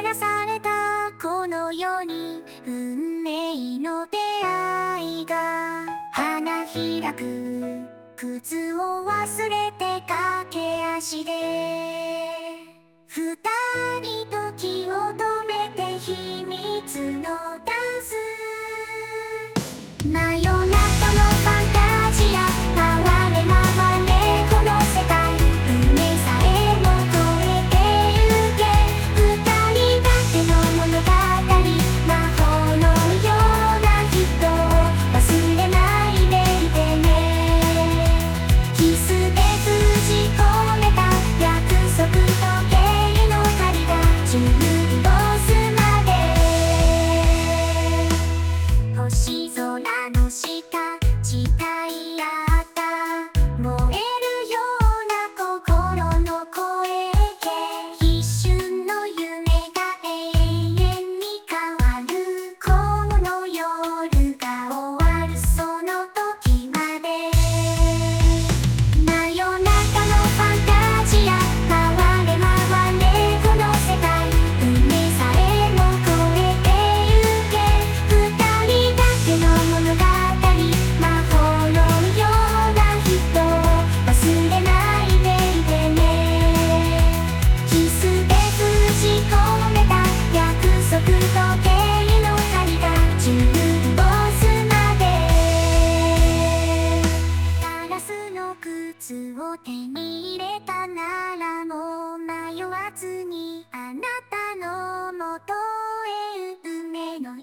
らされたこの世に運命の出会いが花開く。靴を忘れて駆け足で二人時を止めて秘密のダンス。迷